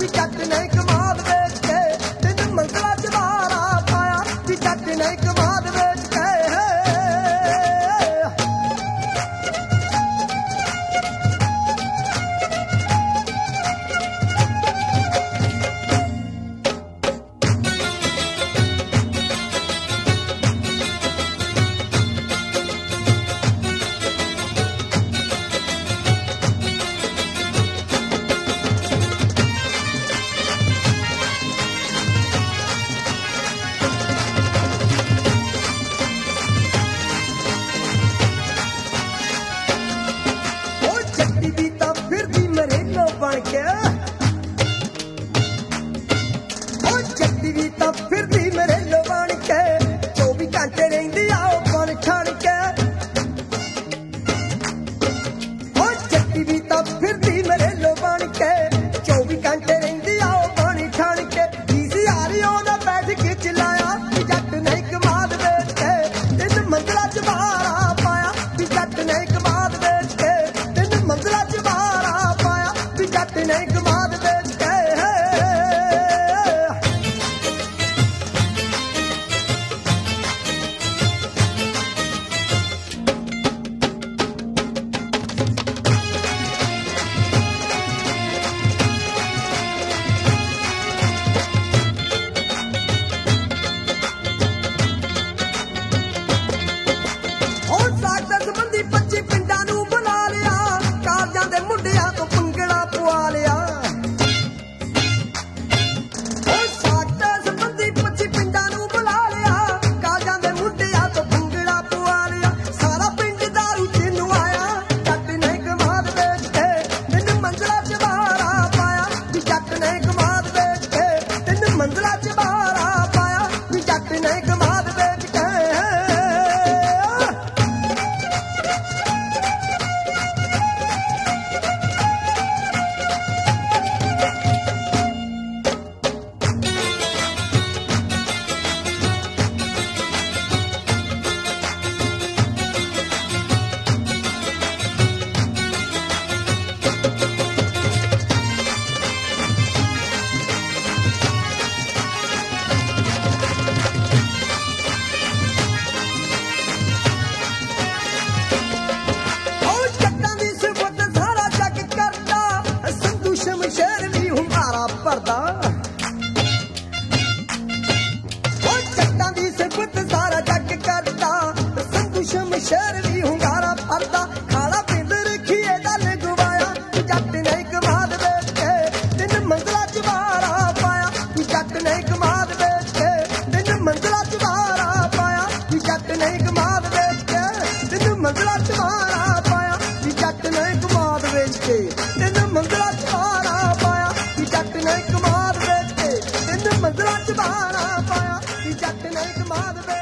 ਜੱਟ ਨੇ ਕਮਾਦ ਵੇਚ ਕੇ ਤਿੰਨ ਮੰਜ਼ਲਾਂ 'ਚ ਵਾਰਾ ਪਾਇਆ ਵੀ ਜੱਟ ਨੇ ਕਮਾਦ ਵੇਚ ਕੇ। ਜੱਟੀ ਦੀ ਤਾਂ ਫਿਰਦੀ ਮਰੇਲੋ ਬਣ ਕੇ, ਉਹ ਜੱਟੀ ਦੀ ਤਾਂ ਫਿਰਦੀ ਮਰੇਲੋ ਬਣ ਕੇ 24 ਘੰਟੇ ਰਹਿੰਦੀ ਆ ਉਹ ਬਣ ਠਣ ਕੇ। ਉਹ ਜੱਟੀ ਦੀ ਤਾਂ ਫਿਰਦੀ ਮਰੇਲੋ ਬਣ ਕੇ 24 ਘੰਟੇ ਰਹਿੰਦੀ ਆ ਉਹ ਬਣ ਠਣ ਕੇ। ਪੀਸੀਆਰ ਉਹਦਾ ਬੈਠ ਕੇ ਚਲਾਇਆ ਵੀ ਜੱਟ ਨੇ ਕਮਾਦ ਵੇਚ ਕੇ ਤਿੰਨ ਮੰਜ਼ਲਾਂ 'ਚ ਵਾਰਾ ਪਾਇਆ ਵੀ ਜੱਟ ਨੇ ਕਮਾਦ ਵੇਚ ਕੇ। ਤਿੰਨ ਮੰਜ਼ਲਾਂ 'ਚ ਵਾਰਾ ਪਾਇਆ ਵੀ ਜੱਟ ਨੇ ਕਮਾਦ ਵੇਚ ਕੇ। ਹੁਣ ਸਾਡਾ ਸੰਬੰਧੀ 25 ਪਿੰਡਾਂ ਨੂੰ ਬੁਲਾ ਲਿਆ, ਕਾਲਜਾਂ ਦੇ ਮੁੰਡਿਆਂ ਤੋਂ ਭੰਗੜਾ ਪਵਾ ਲਿਆ। ਹੁਣ ਸਾਡਾ ਸੰਬੰਧੀ 25 ਪਿੰਡਾਂ ਨੂੰ ਬੁਲਾ ਲਿਆ, ਕਾਲਜਾਂ ਦੇ ਮੁੰਡਿਆਂ ਤੋਂ ਭੰਗੜਾ ਪਵਾ ਲਿਆ। ਸਾਰਾ ਪਿੰਡ ਦਾਰੂ 'ਚ ਨਵਾਇਆ ਜੱਟ ਨੇ ਕਮਾਦ ਵੇਚ ਕੇ ਤਿੰਨ ਮੰਜ਼ਲਾਂ 'ਚ ਵਾਰਾ ਪਾਇਆ ਵੀ ਜੱਟ ਨੇ ਕਮਾਦ ਵੇਚ ਕੇ। ਤਿੰਨ ਮੰਜ਼ਲਾਂ 'ਚ ਵਾਰਾ ਪਾਇਆ ਵੀ ਜੱਟ ਨੇ ਕਮਾਦ ਵੇਚ ਕੇ। ਉਹ ਜੱਟਾਂ ਦੀ ਸਿਫਤ ਸਾਰਾ ਜੱਗ ਕਰਦਾ, ਸੰਧੂ ਸ਼ਮਸ਼ੇਰ ਵੀ ਹੁੰਗਾਰਾ ਭਰਦਾ। ਉਹ ਜੱਟਾਂ ਦੀ ਸਿਫਤ ਸਾਰਾ ਜੱਗ ਕਰਦਾ, ਸੰਧੂ ਸ਼ਮਸ਼ੇਰ ਵੀ ਹੁੰਗਾਰਾ ਭਰਦਾ। ਖਾਲਾ ਪਿੰਡ ਰਖੀਏ ਦਾ ਲਗਵਾਇਆ ਵੀ ਜੱਟ ਨੇ ਕਮਾਦ ਵੇਚ ਕੇ ਤਿੰਨ ਮੰਜ਼ਲਾਂ 'ਚ ਵਾਰਾ ਪਾਇਆ ਵੀ ਜੱਟ ਨੇ ਕਮਾਦ ਵੇਚ ਕੇ। ਤਿੰਨ ਮੰਜ਼ਲਾਂ 'ਚ ਵਾਰਾ ਪਾਇਆ ਵੀ ਜੱਟ ਨੇ ਕਮਾਦ ਵੇਚ ਕੇ। ਤਿੰਨ ਮੰਜ਼ਲਾਂ 'ਚ ਵਾਰਾ ਪਾਇਆ ਵੀ ਜੱਟ ਨੇ ਕਮਾਦ ਵੇਚ ਕੇ। ਤਿੰਨ ਮੰਜ਼ਲਾਂ 'ਚ ਵਾਰਾ ਪਾਇਆ ਵੀ ਜੱਟ ਨੇ ਕਮਾਦ ਵੇਚ ਕੇ। ਤਿੰਨ ਮੰਜ਼ਲਾਂ 'ਚ ਵਾਰਾ ਪਾਇਆ ਵੀ ਜੱਟ ਨੇ ਕਮਾਦ ਵੇਚ ਕੇ।